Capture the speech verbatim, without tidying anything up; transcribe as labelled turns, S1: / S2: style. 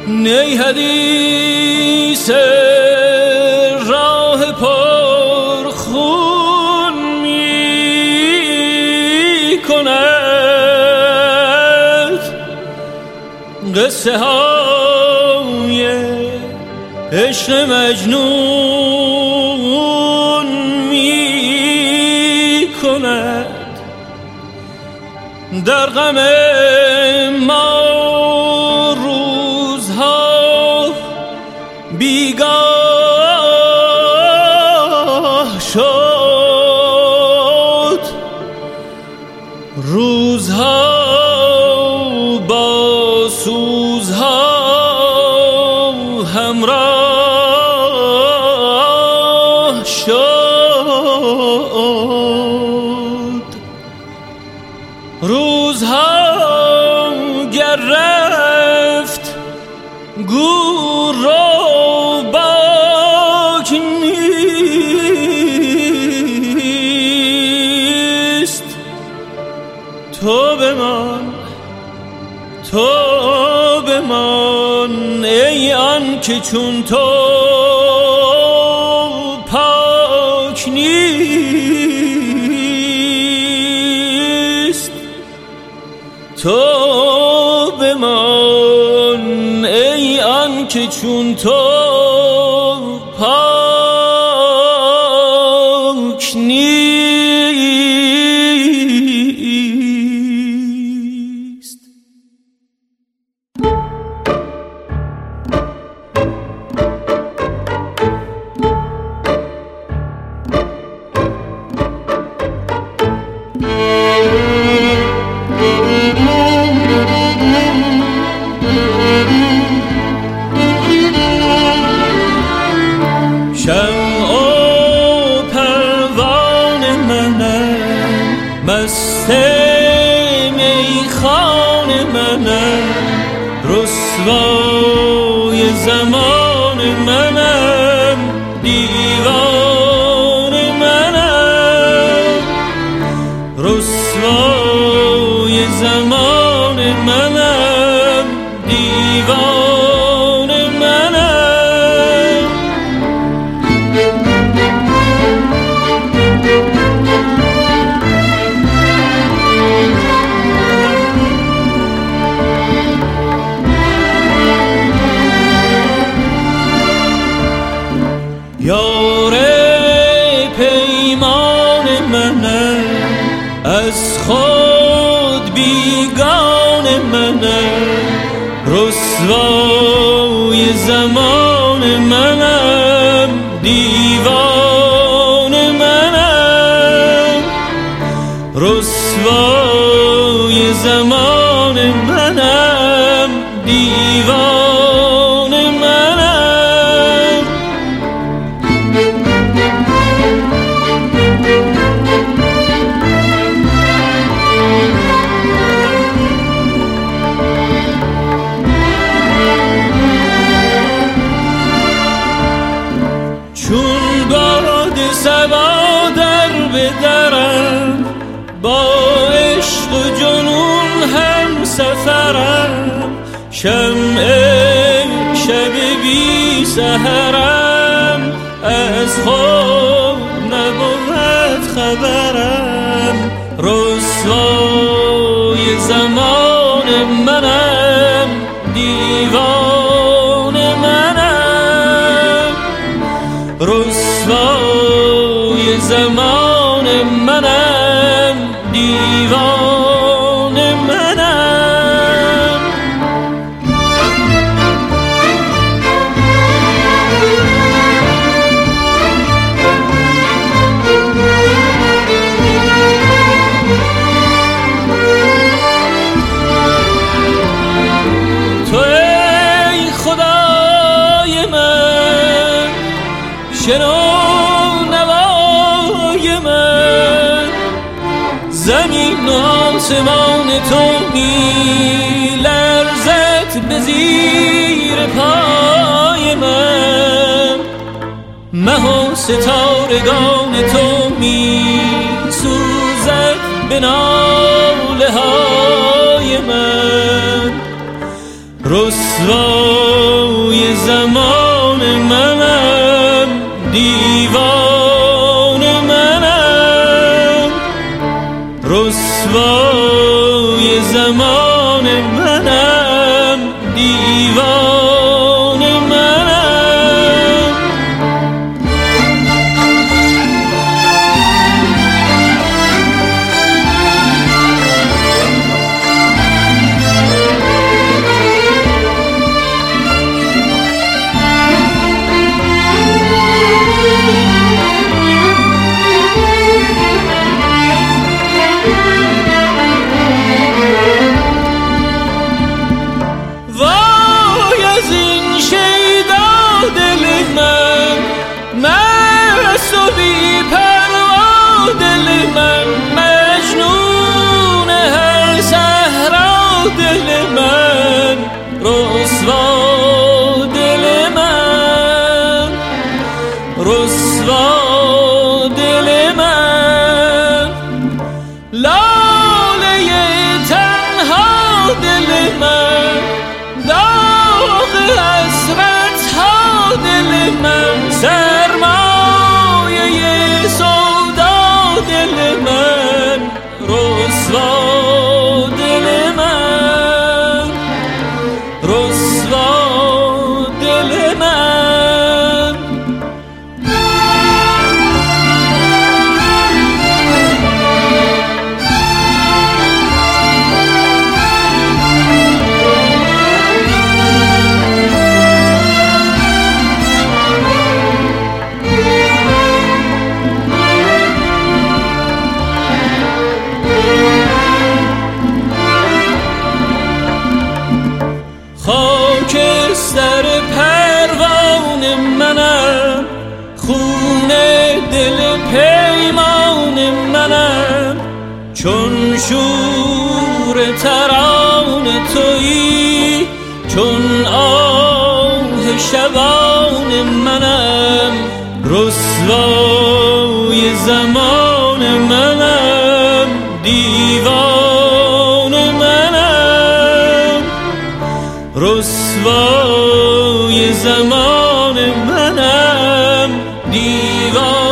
S1: نی حدیث راه پر خون می کند، قصه های عشق مجنون می کند. در غم ما روزها بیگاه شد، روزها با سوزها همراه شد. روزها گر رفت گور رو باک نیست، تو بمان تو بمان ای آن که چون تو پاک نیست، تو بمان ای آن که چون تو پاک نیست. شمع و پروانه منم، مست میخانه منم، رسوای زمان منم، دیوانه منم، رسوای زمان منم، دیوانه منم. یار پیمان منم، از خود بیگانه منم، رسوای زمان منم، دیوانه منم، رسوای زمان منم، دیوانه منم. چون باد صبا در بدرم، با عشق و جنون هم سفرم، شمع شب بی سحرم، از خود نبود خبرم، رسوای زمان منم، دیوانه منم، رسوای زمان منم، دیوانه منم. تو ای خدای من، شنو نوای من، زمین و آسمان تو می لرزد به زیر پای من، مه و ستارگان تو می سوزد به ناله های من، رسوا زمان منم، دیوان منم، رسوای زمان منم، دیوان منم. رسوا دل من، لاله تنها دل من، داغ حسرت ها دل من، سرمایه سودا دل من، رسوا دل من، رسوا دل من. خاکستر پروان منم، خون دل پیمان منم، چون شور تران تویی، چون آه شبان منم، رسوای زمان منم، دیوان منم، رسوای زمان منم، دیوان